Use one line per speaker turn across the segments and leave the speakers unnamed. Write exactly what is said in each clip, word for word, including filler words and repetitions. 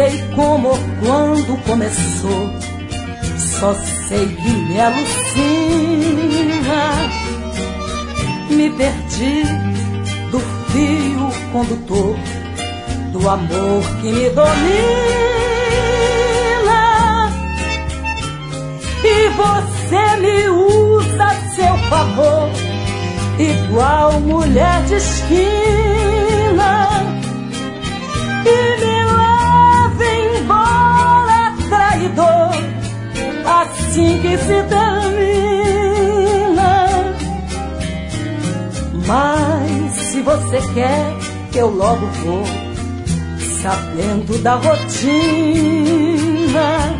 sei como ou quando começou, só sei que me alucina. Me perdi do fio condutor do amor que me domina, e você me usa a seu favor, igual mulher de esquina, e me leva embora traidor, assim que se termina. Mas se você quer que eu logo vou, sabendo da rotina,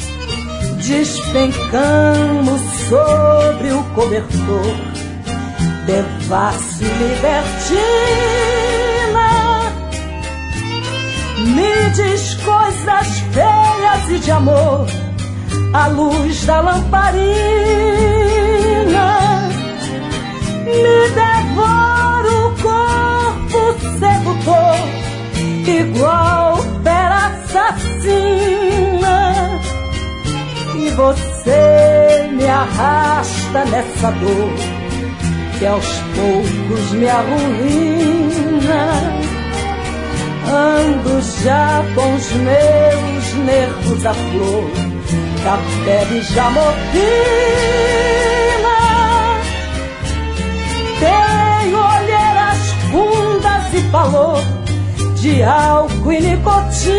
despencamos sobre o cobertor, devassa e libertina. Me diz coisas feias e de amor, à luz da lamparina. Me devora o corpo sedutor, igual fera assassina, e você me arrasta nessa dor que aos poucos me arruína. Ando já com os meus nervos à flor, que a pele já morfina. Tenho olheiras fundas e valor de álcool e nicotina.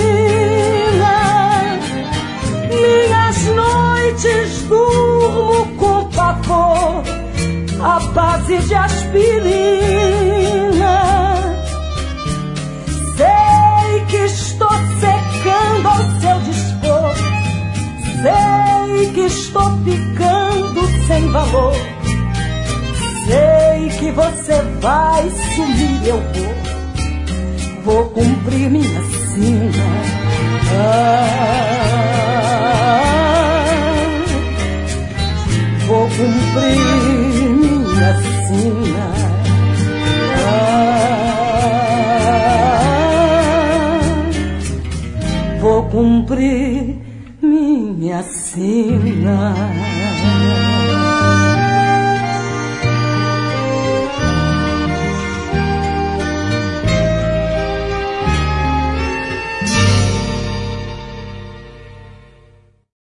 Minhas noites durmo com pavor à base de aspirina. Sei que estou secando ao seu dispor, sei que estou ficando sem valor, sei que você vai sumir, eu vou, vou cumprir minha sina. Ah, vou cumprir minha sina. Ah, vou cumprir minha sina.